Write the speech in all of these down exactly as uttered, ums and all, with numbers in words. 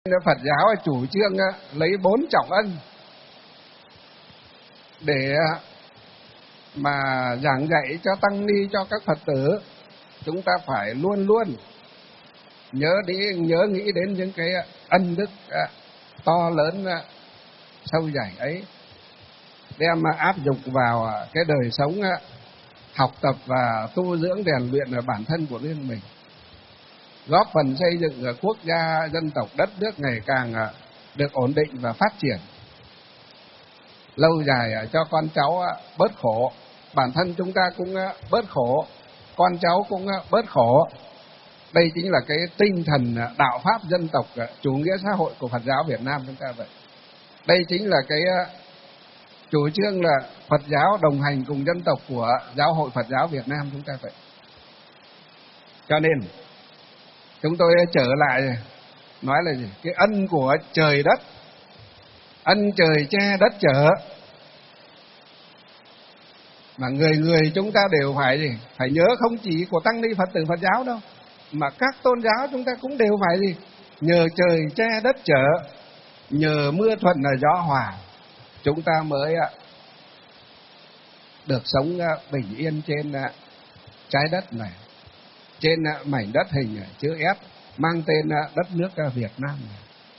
Phật giáo chủ trương lấy bốn trọng ân để mà giảng dạy cho tăng ni, cho các Phật tử. Chúng ta phải luôn luôn nhớ đi nhớ nghĩ đến những cái ân đức to lớn sâu dày ấy, đem áp dụng vào cái đời sống học tập và tu dưỡng rèn luyện ở bản thân của riêng mình, góp phần xây dựng quốc gia dân tộc đất nước ngày càng được ổn định và phát triển lâu dài, cho con cháu bớt khổ, bản thân chúng ta cũng bớt khổ, con cháu cũng bớt khổ. Đây chính là cái tinh thần đạo pháp dân tộc chủ nghĩa xã hội của Phật giáo Việt Nam chúng ta vậy. Đây chính là cái chủ trương là Phật giáo đồng hành cùng dân tộc của Giáo hội Phật giáo Việt Nam chúng ta vậy. Cho nên chúng tôi trở lại nói là gì? Cái ân của trời đất, ân trời che đất chở, mà người người chúng ta đều phải gì? Phải nhớ, không chỉ của tăng ni Phật tử Phật giáo đâu, mà các tôn giáo chúng ta cũng đều phải gì? Nhờ trời che đất chở, nhờ mưa thuận là gió hòa, chúng ta mới được sống bình yên trên trái đất này, trên mảnh đất hình chữ S mang tên đất nước Việt Nam này.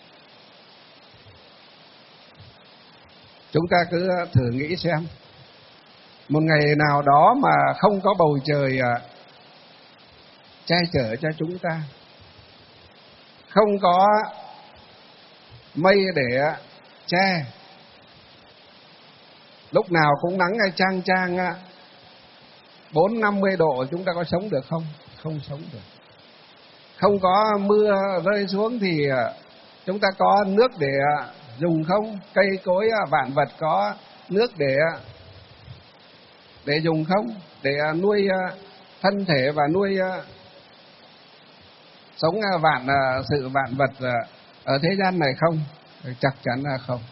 Chúng ta cứ thử nghĩ xem, một ngày nào đó mà không có bầu trời che chở cho chúng ta, không có mây để che, lúc nào cũng nắng chang chang bốn năm mươi độ, chúng ta có sống được không? Không sống được. Không có mưa rơi xuống thì chúng ta có nước để dùng không? Cây cối vạn vật có nước để để dùng không? Để nuôi thân thể và nuôi sống vạn sự vạn vật ở thế gian này không? Chắc chắn là không.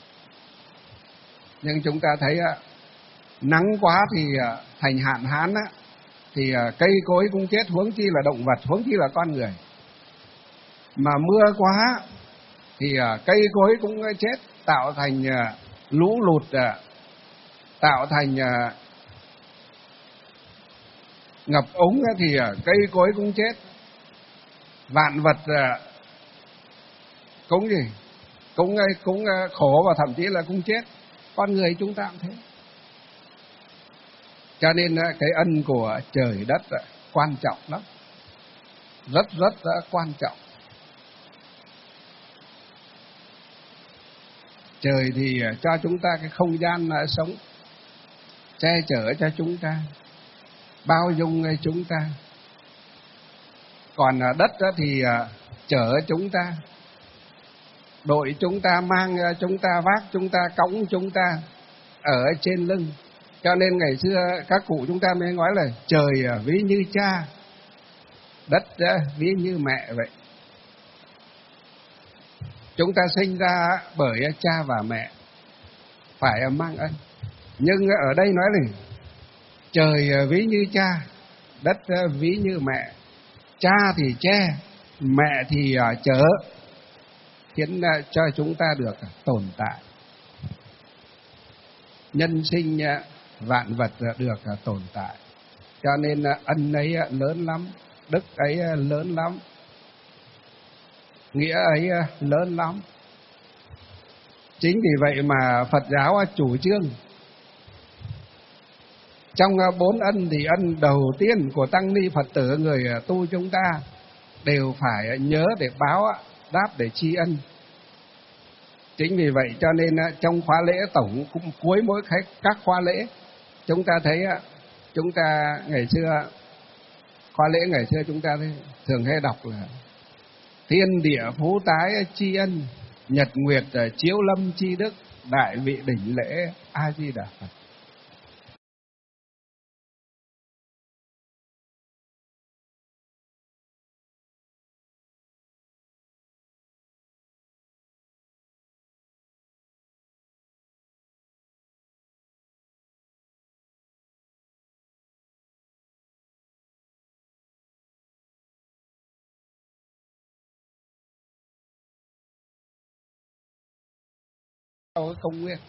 Nhưng chúng ta thấy nắng quá thì thành hạn hán á, thì cây cối cũng chết, huống chi là động vật, huống chi là con người. Mà mưa quá thì cây cối cũng chết, tạo thành lũ lụt, tạo thành ngập úng thì cây cối cũng chết, vạn vật cũng gì cũng cũng khổ và thậm chí là cũng chết. Con người chúng ta cũng thế. Cho nên cái ân của trời đất quan trọng lắm, rất rất quan trọng. Trời thì cho chúng ta cái không gian sống, che chở cho chúng ta, bao dung chúng ta. Còn đất thì chở chúng ta, đội chúng ta, mang chúng ta, vác chúng ta, cõng chúng ta ở trên lưng. Cho nên ngày xưa các cụ chúng ta mới nói là trời ví như cha, đất ví như mẹ vậy. Chúng ta sinh ra bởi cha và mẹ, phải mang ân. Nhưng ở đây nói là trời ví như cha, đất ví như mẹ. Cha thì che, mẹ thì chở, khiến cho chúng ta được tồn tại. Nhân sinh vạn vật được tồn tại. Cho nên ân ấy lớn lắm, đức ấy lớn lắm, nghĩa ấy lớn lắm. Chính vì vậy mà Phật giáo chủ trương trong bốn ân thì ân đầu tiên của tăng ni Phật tử người tu chúng ta đều phải nhớ để báo đáp, để tri ân. Chính vì vậy cho nên trong khóa lễ tổng cũng cuối mỗi các khóa lễ, chúng ta thấy chúng ta ngày xưa khóa lễ ngày xưa chúng ta thường hay đọc là thiên địa phú tái tri ân, nhật nguyệt chiếu lâm tri đức, đại vị đỉnh lễ A Di Đà Phật. sau công nguyên.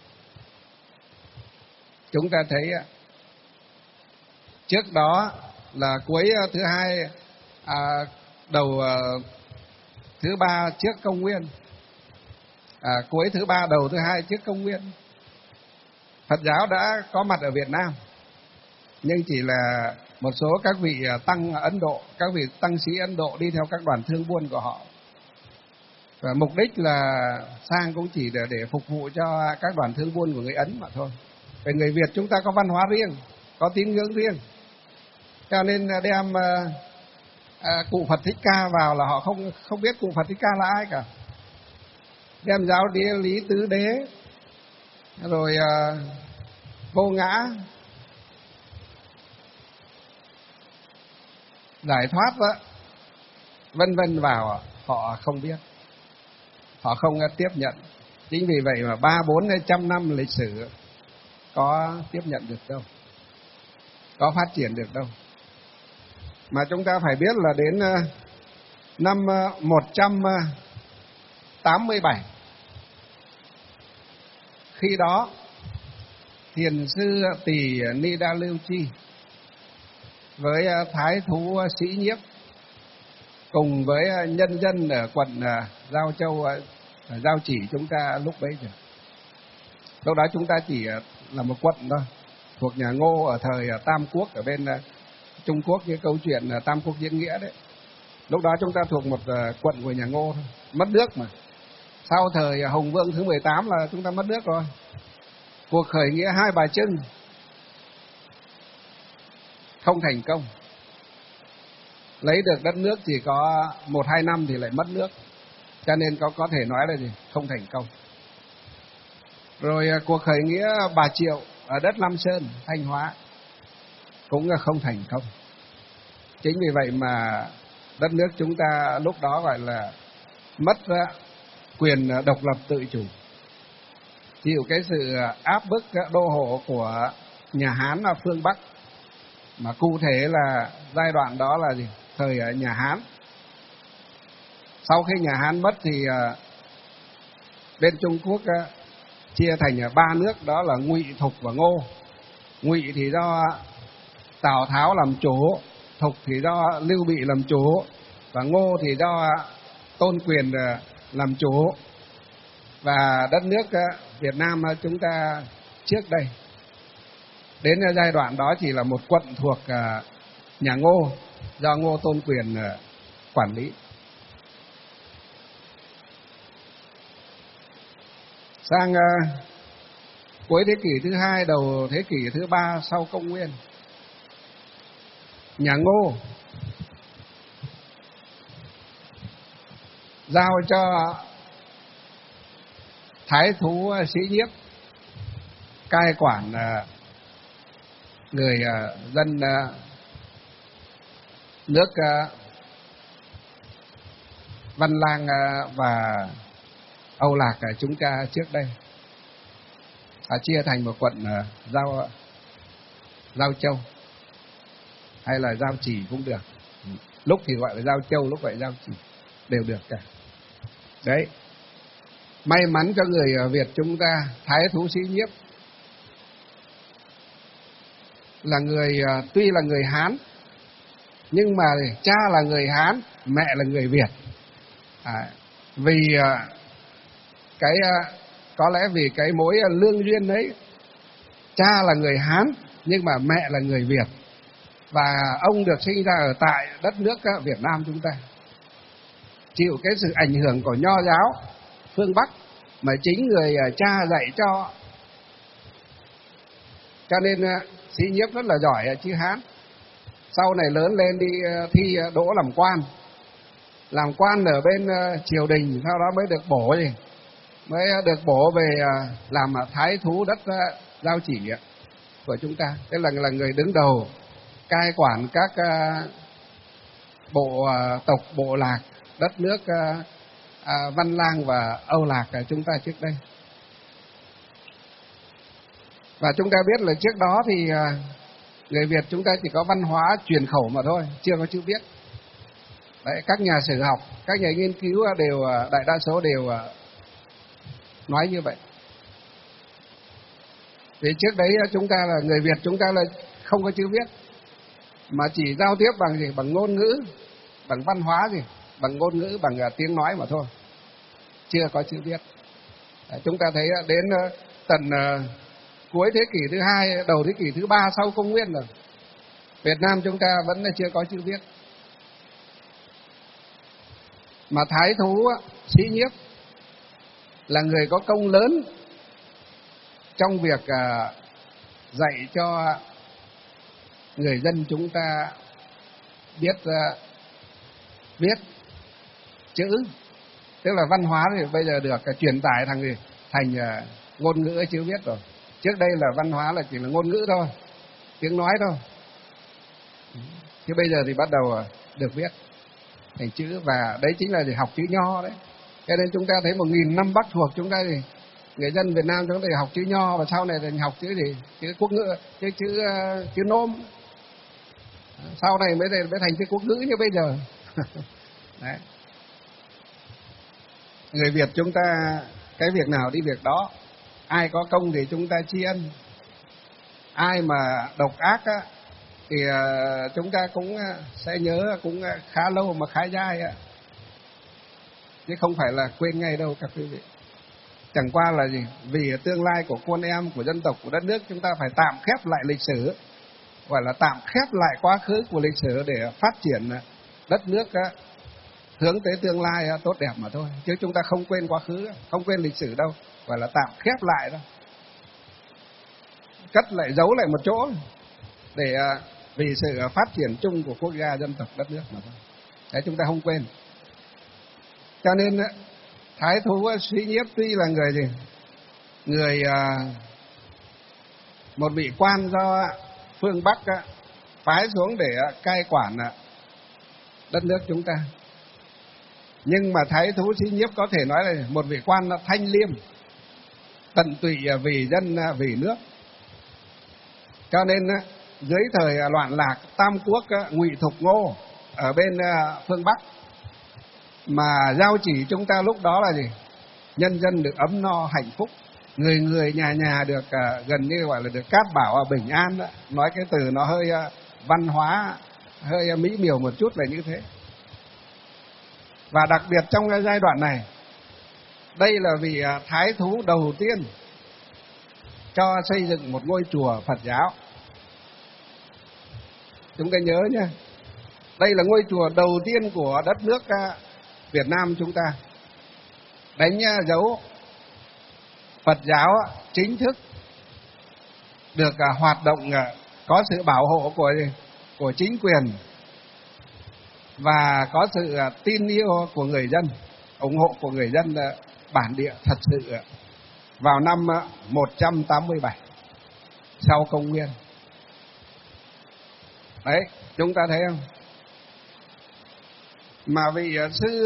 Chúng ta thấy trước đó là cuối thứ hai à, đầu à, thứ ba trước công nguyên, à, cuối thứ ba đầu thứ hai trước công nguyên, Phật giáo đã có mặt ở Việt Nam, nhưng chỉ là một số các vị tăng Ấn Độ, các vị tăng sĩ Ấn Độ đi theo các đoàn thương buôn của họ, và mục đích là sang cũng chỉ để, để phục vụ cho các đoàn thương buôn của người Ấn mà thôi. Về người Việt chúng ta có văn hóa riêng, có tín ngưỡng riêng, cho nên đem à, à, cụ Phật Thích Ca vào là họ không không biết cụ Phật Thích Ca là ai cả. Đem giáo đĩa lý tứ đế, rồi à, vô ngã, giải thoát đó, vân vân vào, họ không biết, họ không tiếp nhận. Chính vì vậy mà ba bốn hay trăm năm lịch sử có tiếp nhận được đâu, có phát triển được đâu. Mà chúng ta phải biết là đến năm một trăm tám mươi bảy, khi đó thiền sư Tỳ Ni Đa Lưu Chi với thái thú Sĩ Nhiếp cùng với nhân dân ở quận Giao Châu, Giao Chỉ chúng ta lúc bấy giờ. Lúc đó chúng ta chỉ là một quận thôi, thuộc nhà Ngô ở thời Tam Quốc ở bên Trung Quốc, như câu chuyện Tam Quốc diễn nghĩa đấy. Lúc đó chúng ta thuộc một quận của nhà Ngô thôi, mất nước mà. Sau thời Hùng Vương thứ mười tám là chúng ta mất nước rồi. Cuộc khởi nghĩa Hai Bà Trưng không thành công, lấy được đất nước chỉ có một hai năm thì lại mất nước, cho nên có có thể nói là gì, không thành công. Rồi cuộc khởi nghĩa Bà Triệu ở đất Lam Sơn, Thanh Hóa cũng là không thành công. Chính vì vậy mà đất nước chúng ta lúc đó gọi là mất quyền độc lập tự chủ, chịu cái sự áp bức đô hộ của nhà Hán ở phương Bắc. Mà cụ thể là giai đoạn đó là gì? Thời nhà Hán. Sau khi nhà Hán mất thì bên Trung Quốc chia thành ba nước, đó là Ngụy, Thục và Ngô. Ngụy thì do Tào Tháo làm chủ, Thục thì do Lưu Bị làm chủ, và Ngô thì do Tôn Quyền làm chủ. Và đất nước Việt Nam chúng ta trước đây đến giai đoạn đó chỉ là một quận thuộc nhà Ngô, do Ngô Tôn Quyền quản lý. Sang cuối thế kỷ thứ hai, đầu thế kỷ thứ ba sau công nguyên, nhà Ngô giao cho thái thú Sĩ Nhiếp cai quản người dân nước Văn Lang và Âu Lạc chúng ta trước đây, à, chia thành một quận Giao Giao Châu hay là Giao Chỉ cũng được, lúc thì gọi là Giao Châu, lúc gọi là Giao Chỉ, đều được cả. Đấy, may mắn cho người Việt chúng ta, thái thú Sĩ Nhiếp là người, tuy là người Hán nhưng mà cha là người Hán, mẹ là người Việt. À, vì cái có lẽ vì cái mối lương duyên đấy, cha là người Hán nhưng mà mẹ là người Việt, và ông được sinh ra ở tại đất nước Việt Nam chúng ta, chịu cái sự ảnh hưởng của Nho giáo phương Bắc mà chính người cha dạy cho, cho nên Sĩ Nhiếp rất là giỏi chữ Hán. Sau này lớn lên đi thi đỗ làm quan, làm quan ở bên triều đình, sau đó mới được bổ gì, mới được bổ về làm thái thú đất Giao Chỉ của chúng ta. Tức là là người đứng đầu cai quản các bộ tộc bộ lạc đất nước Văn Lang và Âu Lạc chúng ta trước đây. Và chúng ta biết là trước đó thì người Việt chúng ta chỉ có văn hóa truyền khẩu mà thôi, chưa có chữ viết. Đấy, các nhà sử học, các nhà nghiên cứu đều, đại đa số đều nói như vậy. Thì trước đấy chúng ta là người Việt, chúng ta là không có chữ viết, mà chỉ giao tiếp bằng gì? Bằng ngôn ngữ, bằng văn hóa gì? Bằng ngôn ngữ, bằng uh, tiếng nói mà thôi, chưa có chữ viết. À, chúng ta thấy uh, đến uh, tận uh, cuối thế kỷ thứ hai, đầu thế kỷ thứ ba sau công nguyên rồi, Việt Nam chúng ta vẫn là chưa có chữ viết. Mà Thái Thú uh, Sĩ Nhiếp là người có công lớn trong việc uh, dạy cho người dân chúng ta biết uh, viết chữ, tức là văn hóa thì bây giờ được uh, truyền tải thành gì? Thành uh, ngôn ngữ chữ viết rồi. Trước đây là văn hóa là chỉ là ngôn ngữ thôi, tiếng nói thôi. Chứ bây giờ thì bắt đầu uh, được viết thành chữ, và đấy chính là để học chữ Nho đấy. Cho nên chúng ta thấy một nghìn năm Bắc thuộc chúng ta thì người dân Việt Nam chúng ta học chữ Nho, và sau này thì học chữ gì? Chữ quốc ngữ, chữ chữ uh, chữ Nôm. Sau này mới mới thành chữ quốc ngữ như bây giờ. Đấy. Người Việt chúng ta cái việc nào đi việc đó, ai có công thì chúng ta tri ân, ai mà độc ác á, thì uh, chúng ta cũng uh, sẽ nhớ cũng uh, khá lâu mà khá dai á, chứ không phải là quên ngay đâu các quý vị. Chẳng qua là gì? Vì tương lai của con em, của dân tộc, của đất nước, chúng ta phải tạm khép lại lịch sử, gọi là tạm khép lại quá khứ của lịch sử để phát triển đất nước hướng tới tương lai tốt đẹp mà thôi. Chứ chúng ta không quên quá khứ, không quên lịch sử đâu, gọi là tạm khép lại đâu, cất lại, giấu lại một chỗ để vì sự phát triển chung của quốc gia, dân tộc, đất nước mà thôi. Đấy, chúng ta không quên. Cho nên Thái Thú Sĩ Nhiếp tuy là người gì? Người một vị quan do phương Bắc phái xuống để cai quản đất nước chúng ta, nhưng mà Thái Thú Sĩ Nhiếp có thể nói là một vị quan thanh liêm, tận tụy vì dân vì nước. Cho nên dưới thời loạn lạc Tam Quốc Ngụy Thục Ngô ở bên phương Bắc, mà giao chỉ chúng ta lúc đó là gì? Nhân dân được ấm no hạnh phúc, người người nhà nhà được uh, gần như gọi là được cát bảo bình an đó. Nói cái từ nó hơi uh, văn hóa, hơi uh, mỹ miều một chút là như thế. Và đặc biệt trong cái giai đoạn này, đây là vị uh, thái thú đầu tiên cho xây dựng một ngôi chùa Phật giáo. Chúng ta nhớ nhé, đây là ngôi chùa đầu tiên của đất nước uh, Việt Nam chúng ta, đánh dấu Phật giáo chính thức được hoạt động, có sự bảo hộ của của chính quyền và có sự tin yêu của người dân, ủng hộ của người dân bản địa thật sự vào năm một trăm tám mươi bảy sau công nguyên. Đấy, chúng ta thấy không? Mà vị sư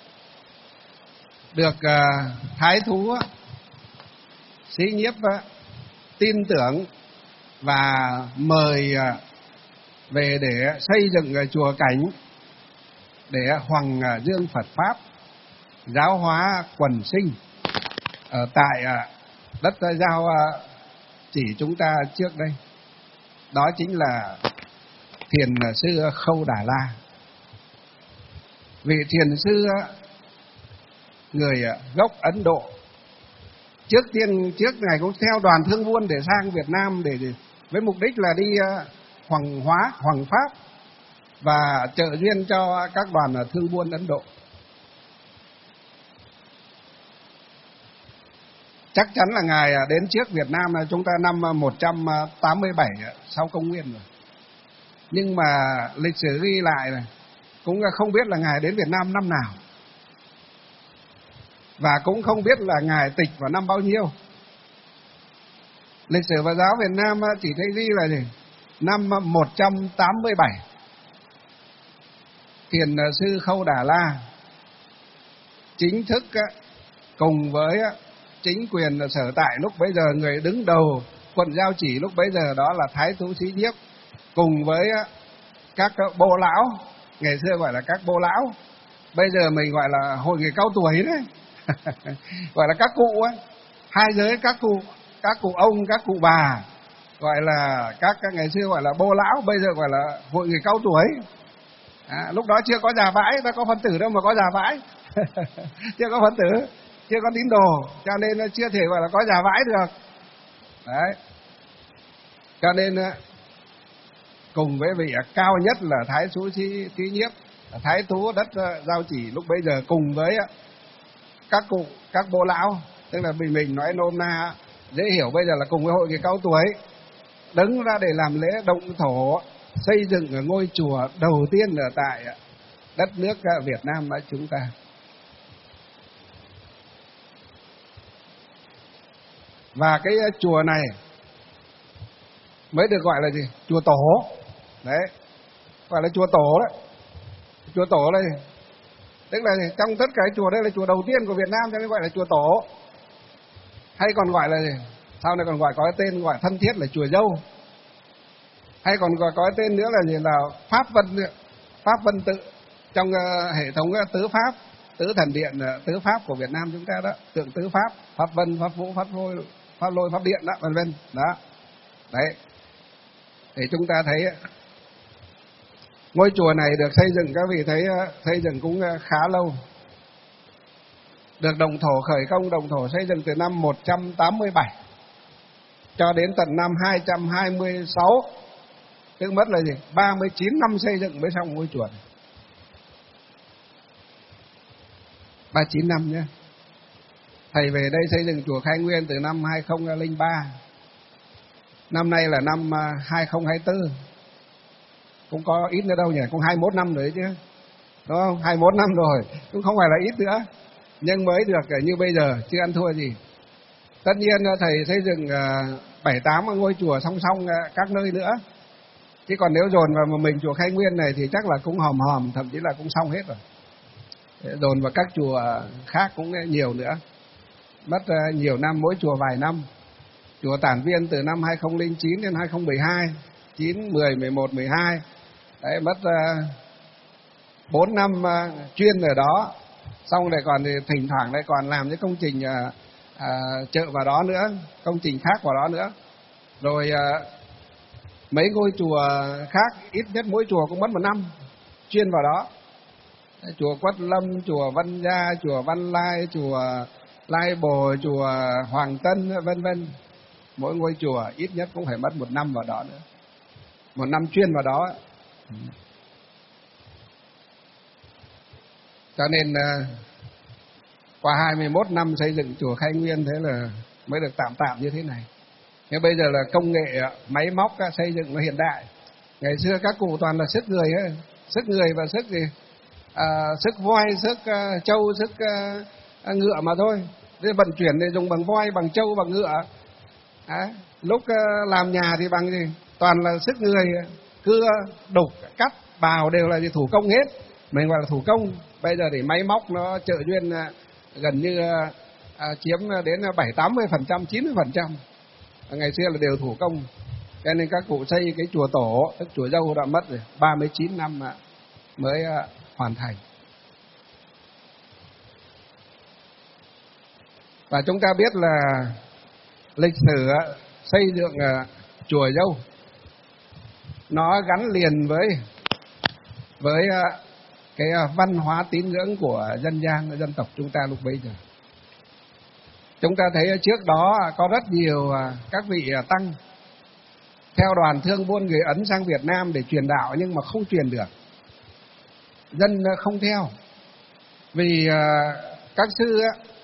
được Thái Thú Sĩ Nhiếp tin tưởng và mời về để xây dựng chùa Cảnh, để hoằng dương Phật Pháp, giáo hóa quần sinh ở tại đất giao chỉ chúng ta trước đây. Đó chính là thiền sư Khâu Đà La. Vị thiền sư người gốc Ấn Độ, trước tiên trước ngày cũng theo đoàn thương buôn để sang Việt Nam để với mục đích là đi hoằng hóa, hoằng pháp và trợ duyên cho các đoàn thương buôn Ấn Độ. Chắc chắn là ngài đến trước Việt Nam là chúng ta năm một trăm tám mươi bảy sau công nguyên rồi. Nhưng mà lịch sử ghi lại này cũng không biết là ngài đến Việt Nam năm nào, và cũng không biết là ngài tịch vào năm bao nhiêu. Lịch sử Phật giáo Việt Nam chỉ thấy ghi là gì? Năm một trăm tám mươi bảy, thiền sư Khâu Đà La chính thức cùng với chính quyền sở tại lúc bấy giờ, người đứng đầu quận Giao Chỉ lúc bấy giờ đó là Thái Thú Sĩ Nhiếp, cùng với các bô lão, ngày xưa gọi là các bô lão, bây giờ mình gọi là hội người cao tuổi đấy. Gọi là các cụ ấy, hai giới các cụ, các cụ ông, các cụ bà, gọi là các, các ngày xưa gọi là bô lão, bây giờ gọi là hội người cao tuổi. À, lúc đó chưa có già vãi, ta có Phật tử đâu mà có già vãi. Chưa có Phật tử, chưa có tín đồ, cho nên nó chưa thể gọi là có già vãi được. Đấy. Cho nên cùng với vị cao nhất là Thái Xú Trí Trí Nhiếp, Thái Thú đất Giao Chỉ lúc bấy giờ, cùng với các cụ, các bố lão, tức là mình mình nói nôm na dễ hiểu bây giờ là cùng với hội người cao tuổi, đứng ra để làm lễ động thổ xây dựng ở ngôi chùa đầu tiên ở tại đất nước Việt Nam của chúng ta. Và cái chùa này mới được gọi là gì? Chùa Tổ. Đấy, gọi là chùa Tổ đấy. Chùa Tổ đây, tức là trong tất cả chùa đây là chùa đầu tiên của Việt Nam, cho nên gọi là chùa Tổ. Hay còn gọi là gì? Sau này còn gọi có cái tên gọi thân thiết là chùa Dâu. Hay còn gọi có cái tên nữa là gì? Là Pháp Vân, Pháp Vân Tự, trong uh, hệ thống uh, tứ Pháp, tứ thần điện uh, tứ Pháp của Việt Nam chúng ta đó, tượng tứ Pháp, Pháp Vân, Pháp Vũ, Pháp Lôi, Pháp Lôi, Pháp Điện đó, vân vân. Đó. Đấy. Thì chúng ta thấy ngôi chùa này được xây dựng, các vị thấy xây dựng cũng khá lâu. Được động thổ khởi công, động thổ xây dựng từ năm một trăm tám mươi bảy cho đến tận năm hai trăm hai mươi sáu. Tức mất là gì? ba mươi chín năm xây dựng mới xong ngôi chùa này. ba mươi chín năm nhé. Thầy về đây xây dựng chùa Khai Nguyên từ năm hai không không ba. Năm nay là năm hai không hai tư. Cũng có ít nữa đâu nhỉ, cũng hai mươi mốt năm rồi đấy chứ. Đúng không? hai mươi mốt năm rồi, cũng không phải là ít nữa. Nhưng mới được như bây giờ, chưa ăn thua gì. Tất nhiên thầy xây dựng bảy tám ngôi chùa song song các nơi nữa. Chứ còn nếu dồn vào một mình chùa Khai Nguyên này thì chắc là cũng hòm hòm, thậm chí là cũng xong hết rồi. Dồn vào các chùa khác cũng nhiều nữa. Mất nhiều năm, mỗi chùa vài năm. Chùa Tản Viên từ năm hai không không chín đến hai không một hai, chín, mười, mười một, mười hai. Đấy, mất bốn năm chuyên ở đó. Xong rồi còn thì thỉnh thoảng lại còn làm những công trình à, à, chợ vào đó nữa, công trình khác vào đó nữa. Rồi à, mấy ngôi chùa khác, ít nhất mỗi chùa cũng mất một năm chuyên vào đó. Chùa Quất Lâm, chùa Văn Gia, chùa Văn Lai, chùa Lai Bồ, chùa Hoàng Tân, vân vân. Mỗi ngôi chùa ít nhất cũng phải mất một năm vào đó nữa, một năm chuyên vào đó. Cho nên qua hai mươi mốt năm xây dựng chùa Khai Nguyên thế là mới được tạm tạm như thế này. Nhưng bây giờ là công nghệ máy móc xây dựng nó hiện đại. Ngày xưa các cụ toàn là sức người ấy, sức người và sức gì? À, sức voi, sức uh, trâu, sức uh, ngựa mà thôi. Thế vận chuyển thì dùng bằng voi, bằng trâu, bằng ngựa. À, lúc uh, làm nhà thì bằng gì? Toàn là sức người, cưa, đục, cắt, bào đều là gì? Thủ công hết. Mình gọi là thủ công. Bây giờ thì máy móc nó trợ duyên uh, gần như uh, uh, chiếm đến bảy tám mươi phần trăm, chín mươi phần trăm. Ngày xưa là đều thủ công. Cho nên các cụ xây cái chùa Tổ, tức chùa Dâu đã mất rồi, ba mươi chín năm mới uh, hoàn thành. Và chúng ta biết là lịch sử xây dựng chùa Dâu nó gắn liền với với cái văn hóa tín ngưỡng của dân gian, dân tộc chúng ta lúc bấy giờ. Chúng ta thấy trước đó có rất nhiều các vị tăng theo đoàn thương buôn người Ấn sang Việt Nam để truyền đạo, nhưng mà không truyền được, dân không theo. Vì các sư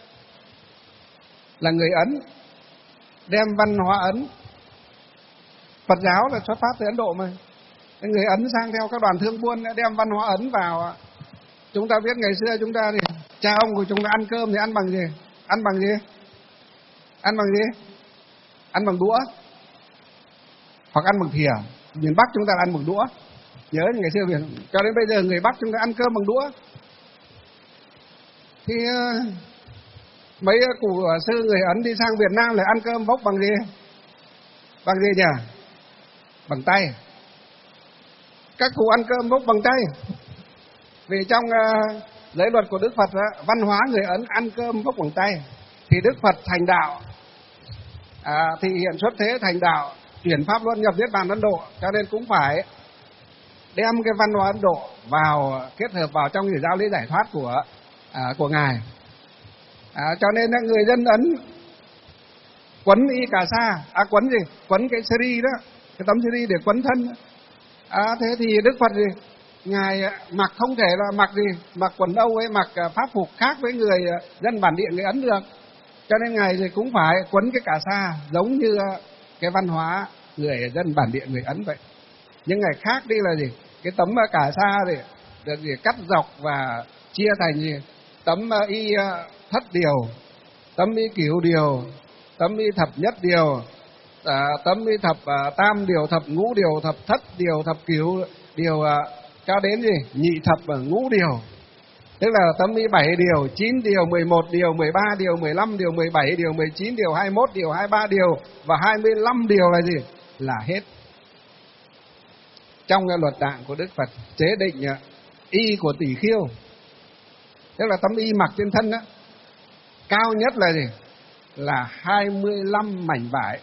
là người Ấn, đem văn hóa Ấn, Phật giáo là xuất phát từ Ấn Độ mà. Người Ấn sang theo các đoàn thương buôn đem văn hóa Ấn vào. Chúng ta biết ngày xưa chúng ta thì cha ông của chúng ta ăn cơm thì ăn bằng gì? Ăn bằng gì? Ăn bằng gì? Ăn bằng đũa hoặc ăn bằng thìa. Miền Bắc chúng ta ăn bằng đũa. Nhớ ngày xưa Việt, cho đến bây giờ người Bắc chúng ta ăn cơm bằng đũa. Thì mấy cụ sư người Ấn đi sang Việt Nam lại ăn cơm bốc bằng gì? Bằng gì nhỉ? Bằng tay. Các cụ ăn cơm bốc bằng tay. Vì trong uh, giới luật của Đức Phật, uh, văn hóa người Ấn ăn cơm bốc bằng tay. Thì Đức Phật thành đạo à, thì hiện xuất thế thành đạo, chuyển pháp luân nhập niết bàn Ấn Độ, cho nên cũng phải đem cái văn hóa Ấn Độ vào, kết hợp vào trong cái giáo lý giải thoát của à, của ngài. À, cho nên là người dân Ấn quấn y cà sa, à quấn gì, quấn cái seri đó, cái tấm seri để quấn thân. À, thế thì Đức Phật gì, ngài mặc không thể là mặc gì, mặc quần âu hay mặc pháp phục khác với người dân bản địa người Ấn được, cho nên ngài thì cũng phải quấn cái cà sa giống như cái văn hóa người dân bản địa người Ấn vậy. Nhưng ngày khác đi là gì, cái tấm cà sa thì được gì cắt dọc và chia thành gì, tấm y thất điều, tấm y cửu điều, tấm y thập nhất điều, à, tấm y thập à, tam điều, thập ngũ điều, thập thất điều, thập cửu điều, à, cho đến gì nhị thập và ngũ điều, tức là tấm y bảy điều, chín điều, mười một điều, mười ba điều, mười lăm điều, mười bảy điều, mười chín điều, hai mươi mốt điều, hai mươi ba điều và hai mươi lăm điều là gì, là hết. Trong cái luật tạng của Đức Phật chế định y của tỷ khiêu, tức là tấm y mặc trên thân đó, cao nhất là gì, là hai mươi lăm mảnh vải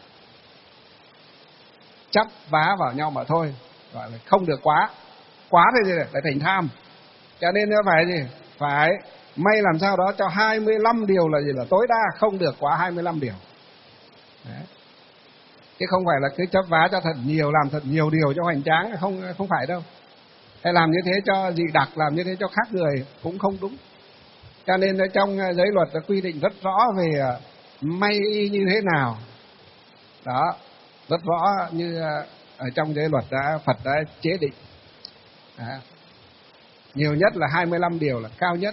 chắp vá vào nhau mà thôi, gọi là không được quá, quá thì gì lại thành tham, cho nên nó phải gì, phải may làm sao đó cho hai mươi lăm điều là gì, là tối đa, không được quá hai mươi lăm điều. Đấy. Chứ không phải là cứ chấp vá cho thật nhiều, làm thật nhiều điều cho hoành tráng, không không phải đâu. Hay làm như thế cho dị đặc, làm như thế cho khác người cũng không đúng. Cho nên ở trong giới luật đã quy định rất rõ về may y như thế nào. Đó, rất rõ như ở trong giới luật đã Phật đã chế định. Đó. Nhiều nhất là hai mươi lăm điều là cao nhất.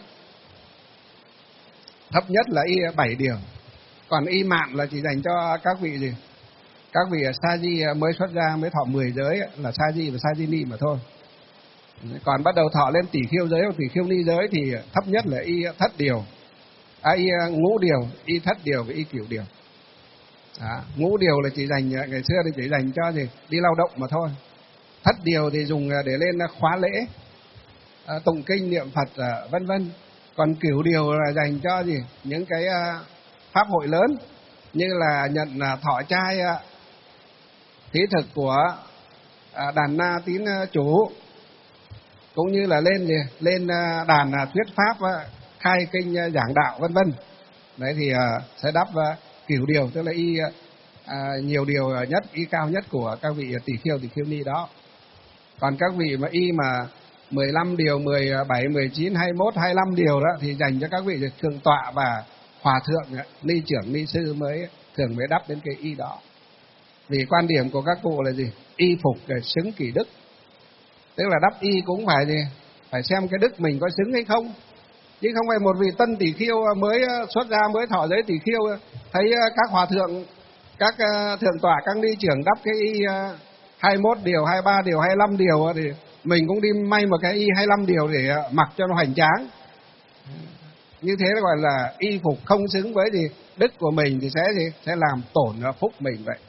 Thấp nhất là y bảy điều. Còn y mạn là chỉ dành cho các vị gì? Các vị sa di mới xuất gia mới thọ mười giới là sa di và sa di ni mà thôi. Còn bắt đầu thọ lên tỷ khiêu giới hoặc tỷ khiêu ni giới thì thấp nhất là y thất điều, à, y ngũ điều, y thất điều và y cửu điều. Đó. Ngũ điều là chỉ dành, ngày xưa thì chỉ dành cho gì đi lao động mà thôi. Thất điều thì dùng để lên khóa lễ, à, tụng kinh niệm Phật, à, vân vân. Còn cửu điều là dành cho gì những cái à, pháp hội lớn, như là nhận à, thọ trai à, thí thực của à, đàn na tín à, chủ, cũng như là lên gì lên à, đàn à, thuyết pháp, à, khai kinh à, giảng đạo vân vân. Đấy thì à, sẽ đắp à, cửu điều, tức là y à, nhiều điều nhất, y cao nhất của các vị tỷ khiêu tỷ khiêu ni đó. Còn các vị mà y mà mười lăm điều, mười bảy, mười chín, hai mươi mốt, hai mươi lăm điều đó thì dành cho các vị thượng tọa và hòa thượng, ni trưởng, ni sư mới thường mới đắp đến cái y đó. Vì quan điểm của các cụ là gì? Y phục để xứng kỷ đức. Tức là đắp y cũng phải gì? Phải xem cái đức mình có xứng hay không. Chứ không phải một vị tân tỷ khiêu mới xuất gia, mới thọ giới tỷ khiêu, thấy các hòa thượng, các thượng tọa, các ni trưởng đắp cái y hai mươi mốt điều, hai mươi ba điều, hai mươi lăm điều thì mình cũng đi may một cái y hai mươi lăm điều để mặc cho nó hoành tráng. Như thế gọi là y phục không xứng với gì đức của mình thì sẽ gì? Sẽ làm tổn phúc mình vậy.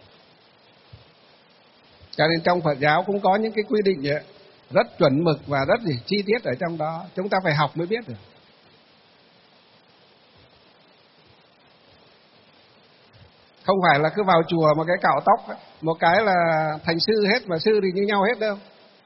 Cho nên trong Phật giáo cũng có những cái quy định vậy, rất chuẩn mực và rất gì chi tiết ở trong đó, chúng ta phải học mới biết được. Không phải là cứ vào chùa một cái cạo tóc, một cái là thành sư hết, mà sư thì như nhau hết đâu.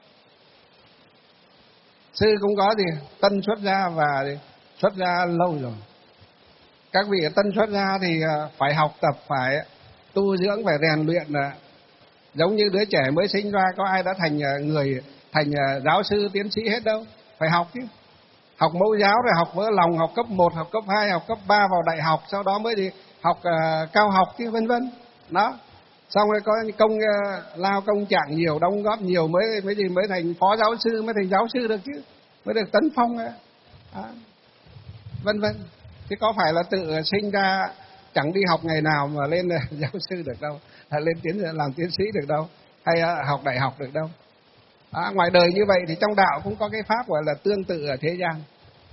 Sư cũng có gì tân xuất gia và xuất gia lâu rồi. Các vị tân xuất gia thì phải học tập, phải tu dưỡng, phải rèn luyện. Giống như đứa trẻ mới sinh ra, có ai đã thành người, thành giáo sư, tiến sĩ hết đâu. Phải học chứ. Học mẫu giáo rồi học vỡ lòng, học cấp một, học cấp hai, học cấp ba, vào đại học, sau đó mới đi học uh, cao học chứ, vân vân. Đó. Xong rồi có công uh, lao công trạng nhiều, đóng góp nhiều mới mới gì mới thành phó giáo sư, mới thành giáo sư được chứ, mới được tấn phong. Đó. Vân vân. Chứ có phải là tự sinh ra chẳng đi học ngày nào mà lên giáo sư được đâu, hay lên tiến làm tiến sĩ được đâu, hay uh, học đại học được đâu. À, ngoài đời như vậy thì trong đạo cũng có cái pháp gọi là tương tự ở thế gian.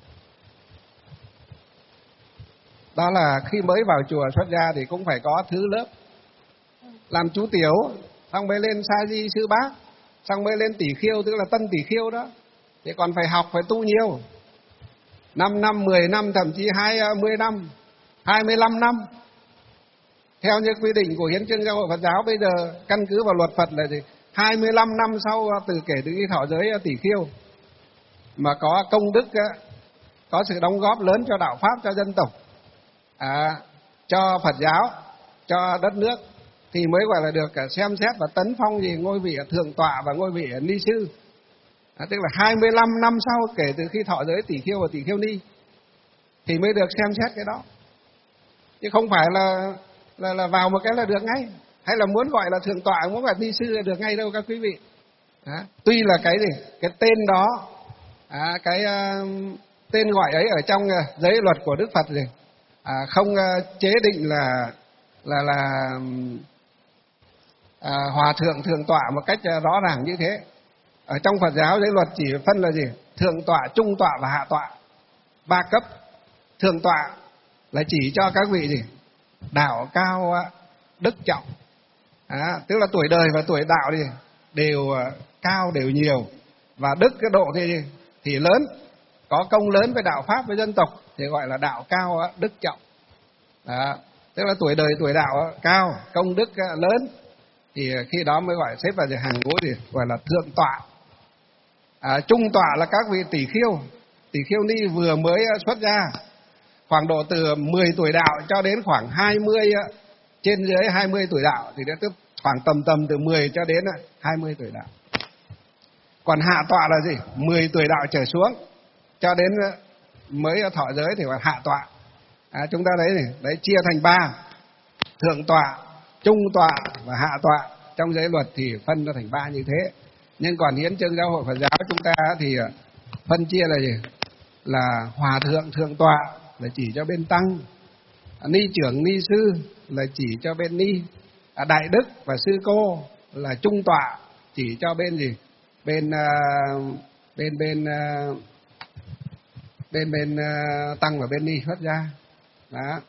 Đó là khi mới vào chùa xuất gia thì cũng phải có thứ lớp. Làm chú tiểu, xong mới lên sa di sư bác, xong mới lên tỷ khiêu, tức là tân tỷ khiêu đó. Thì còn phải học, phải tu nhiều. năm năm, mười năm, thậm chí hai mươi năm, hai mươi lăm năm. Theo như quy định của Hiến chương Giáo hội Phật giáo bây giờ, căn cứ vào luật Phật là gì? hai mươi lăm năm sau từ kể từ khi thọ giới tỷ Khưu mà có công đức, có sự đóng góp lớn cho đạo pháp, cho dân tộc, à, cho Phật giáo, cho đất nước, thì mới gọi là được xem xét và tấn phong gì ngôi vị thượng tọa và ngôi vị ni sư. À, tức là hai mươi lăm năm sau kể từ khi thọ giới tỷ Khưu và tỷ Khưu ni thì mới được xem xét cái đó, chứ không phải là là là vào một cái là được ngay, hay là muốn gọi là thượng tọa, muốn gọi ni sư là được ngay đâu các quý vị. À, tuy là cái gì cái tên đó, à, cái uh, tên gọi ấy ở trong uh, giới luật của Đức Phật gì, à, không uh, chế định là là là à, hòa thượng thượng tọa một cách uh, rõ ràng như thế. Ở trong Phật giáo giới luật chỉ phân là gì? Thượng tọa, trung tọa và hạ tọa, ba cấp. Thượng tọa là chỉ cho các vị gì? Đạo cao đức trọng, à, tức là tuổi đời và tuổi đạo thì đều cao, đều nhiều, và đức cái độ thì thì lớn, có công lớn với đạo pháp với dân tộc thì gọi là đạo cao đức trọng. Đó, tức là tuổi đời tuổi đạo cao, công đức lớn thì khi đó mới gọi xếp vào hàng ngũ thì gọi là thượng tọa. À, trung tọa là các vị tỷ Khưu, tỷ Khưu ni vừa mới xuất gia, khoảng độ từ mười tuổi đạo cho đến khoảng hai mươi, trên dưới hai mươi tuổi đạo, thì tức khoảng tầm tầm từ mười cho đến hai mươi tuổi đạo. Còn hạ tọa là gì? mười tuổi đạo trở xuống cho đến mới thọ giới thì gọi hạ tọa. À, chúng ta đấy này, đấy chia thành ba: thượng tọa, trung tọa và hạ tọa. Trong giới luật thì phân ra thành ba như thế. Nhưng còn Hiến chương Giáo hội Phật giáo chúng ta thì phân chia là gì? Là hòa thượng thượng tọa là chỉ cho bên tăng, ni trưởng ni sư là chỉ cho bên ni, đại đức và sư cô là trung tọa chỉ cho bên gì? Bên uh, bên bên uh, bên bên uh, tăng và bên ni xuất gia. Đó.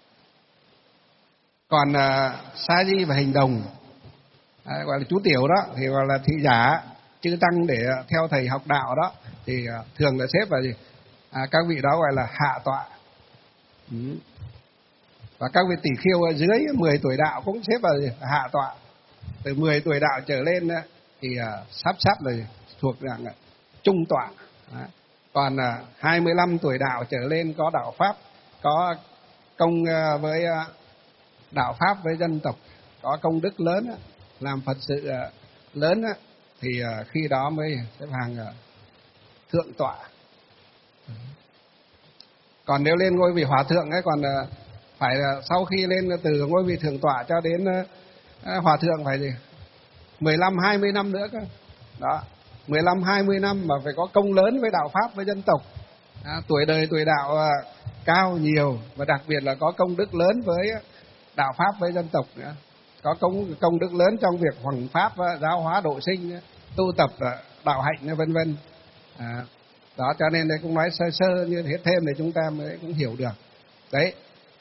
Còn uh, sa di và hành đồng, à, gọi là chú tiểu đó thì gọi là thị giả, chư tăng để theo thầy học đạo đó thì uh, thường là xếp vào gì? À, các vị đó gọi là hạ tọa. Ừ. Và các vị tỷ Khưu ở dưới mười tuổi đạo cũng xếp vào gì? Hạ tọa. Từ mười tuổi đạo trở lên thì uh, sắp sắp là thuộc dạng uh, trung tọa. Đó. Còn uh, hai mươi lăm tuổi đạo trở lên có đạo pháp, có công uh, với uh, đạo pháp với dân tộc, có công đức lớn, uh, làm Phật sự uh, lớn, uh, thì uh, khi đó mới xếp hàng uh, thượng tọa. Còn nếu lên ngôi vị hòa thượng ấy, còn uh, phải uh, sau khi lên từ ngôi vị thượng tọa cho đến uh, hòa thượng phải gì? mười lăm hai mươi năm nữa cơ. Đó, mười lăm hai mươi năm mà phải có công lớn với đạo pháp với dân tộc. À, tuổi đời tuổi đạo uh, cao nhiều, và đặc biệt là có công đức lớn với đạo pháp với dân tộc nữa. Có công công đức lớn trong việc hoằng pháp, uh, giáo hóa độ sinh, uh, tu tập uh, đạo hạnh, vân vân. À, đó, cho nên đây cũng nói sơ sơ như thế thêm để chúng ta mới cũng hiểu được. Đấy.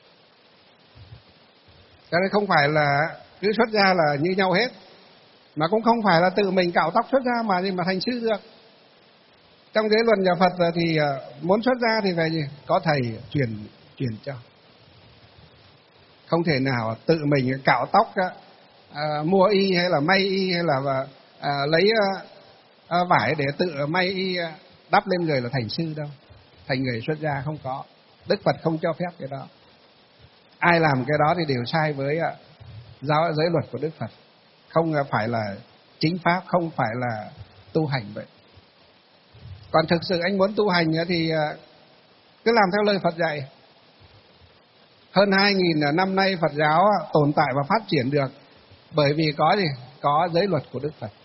Cho nên không phải là cứ xuất gia là như nhau hết, mà cũng không phải là tự mình cạo tóc xuất gia mà gì mà thành sư được. Trong giới luật nhà Phật thì muốn xuất gia thì phải gì? Có thầy truyền truyền cho. Không thể nào tự mình cạo tóc, à, mua y hay là may y hay là à, lấy à, vải để tự may y đắp lên người là thành sư đâu. Thành người xuất gia không có. Đức Phật không cho phép cái đó. Ai làm cái đó thì đều sai với uh, giáo giới luật của Đức Phật. Không uh, phải là chính pháp, không phải là tu hành vậy. Còn thực sự anh muốn tu hành uh, thì uh, cứ làm theo lời Phật dạy. Hơn hai nghìn năm nay Phật giáo uh, tồn tại và phát triển được bởi vì có gì? Có giới luật của Đức Phật.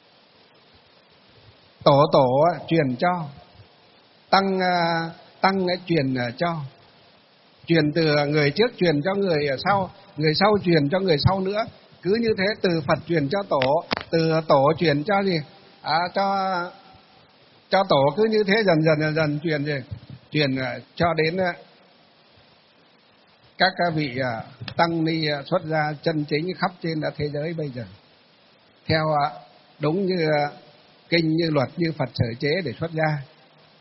Tổ tổ uh, truyền cho, tăng uh, tăng uh, truyền uh, cho. Truyền từ người trước truyền cho người sau, người sau truyền cho người sau nữa. Cứ như thế, từ Phật truyền cho tổ, từ tổ truyền cho gì? À, cho cho tổ, cứ như thế dần dần dần, dần truyền gì? Truyền cho đến các vị tăng ni xuất gia chân chính khắp trên thế giới bây giờ. Theo đúng như kinh, như luật, như Phật sở chế để xuất gia.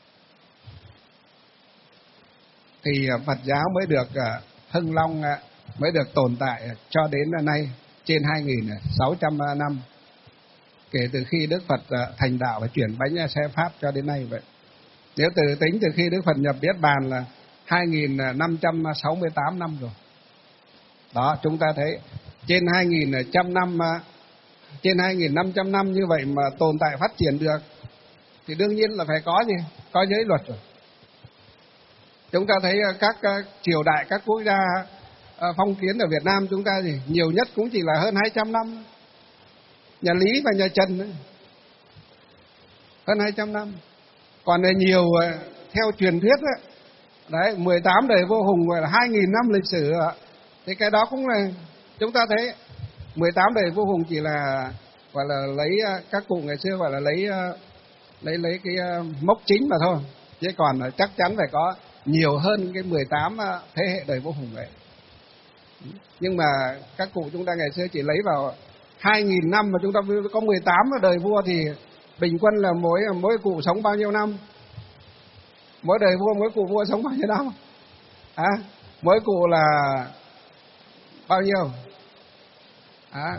Thì Phật giáo mới được hưng long mới được tồn tại cho đến nay trên hai nghìn sáu trăm năm, kể từ khi Đức Phật thành đạo và chuyển bánh xe Pháp cho đến nay vậy. Nếu từ tính từ khi Đức Phật nhập Niết Bàn là hai nghìn năm trăm sáu mươi tám năm rồi. Đó, chúng ta thấy trên hai nghìn trăm năm, trên hai nghìn năm trăm năm như vậy mà tồn tại phát triển được thì đương nhiên là phải có gì? Có giới luật rồi. Chúng ta thấy các triều đại, các quốc gia phong kiến ở Việt Nam chúng ta gì nhiều nhất cũng chỉ là hơn hai trăm năm. Nhà Lý và nhà Trần ấy. Hơn hai trăm năm. Còn nhiều theo truyền thuyết ấy, đấy, mười tám đời vua Hùng gọi là hai nghìn năm lịch sử. Thì cái đó cũng là chúng ta thấy mười tám đời vua Hùng chỉ là gọi là lấy, các cụ ngày xưa gọi là lấy lấy lấy cái mốc chính mà thôi. Chứ còn chắc chắn phải có nhiều hơn cái mười tám thế hệ đời vua Hùng vậy. Nhưng mà các cụ chúng ta ngày xưa chỉ lấy vào hai nghìn năm mà chúng ta có mười tám đời vua thì bình quân là mỗi mỗi cụ sống bao nhiêu năm? Mỗi đời vua, mỗi cụ vua sống bao nhiêu năm? À, mỗi cụ là bao nhiêu? À,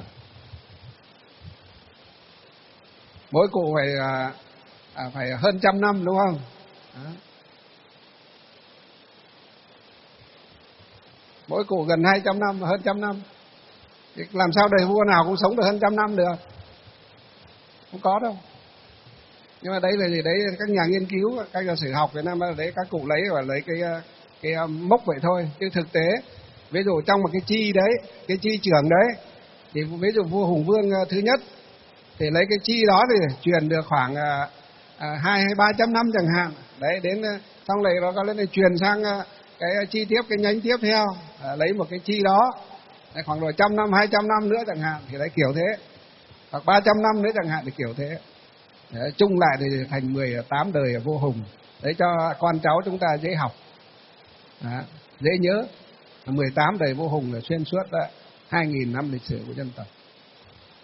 mỗi cụ phải à, phải hơn trăm năm đúng không? À. Mỗi cụ gần hai trăm năm, hơn trăm năm. Thì làm sao đời vua nào cũng sống được hơn trăm năm được? Không có đâu. Nhưng mà đấy là gì? Đấy các nhà nghiên cứu, các nhà sử học Việt Nam đấy các cụ lấy và lấy cái cái mốc vậy thôi. Chứ thực tế, ví dụ trong một cái chi đấy, cái chi trưởng đấy, thì ví dụ vua Hùng Vương thứ nhất thì lấy cái chi đó thì truyền được khoảng à, à, hai hay ba trăm năm chẳng hạn. Đấy, đến xong này nó có lên này truyền sang cái chi tiếp, cái nhánh tiếp theo, à, lấy một cái chi đó đấy, khoảng rồi trăm năm, hai trăm năm nữa chẳng hạn thì đấy kiểu thế, hoặc ba trăm năm nữa chẳng hạn thì kiểu thế. Đấy, chung lại thì thành mười tám đời vua Hùng. Đấy cho con cháu chúng ta dễ học, đó, dễ nhớ. mười tám đời vua Hùng là xuyên suốt hai nghìn năm lịch sử của dân tộc.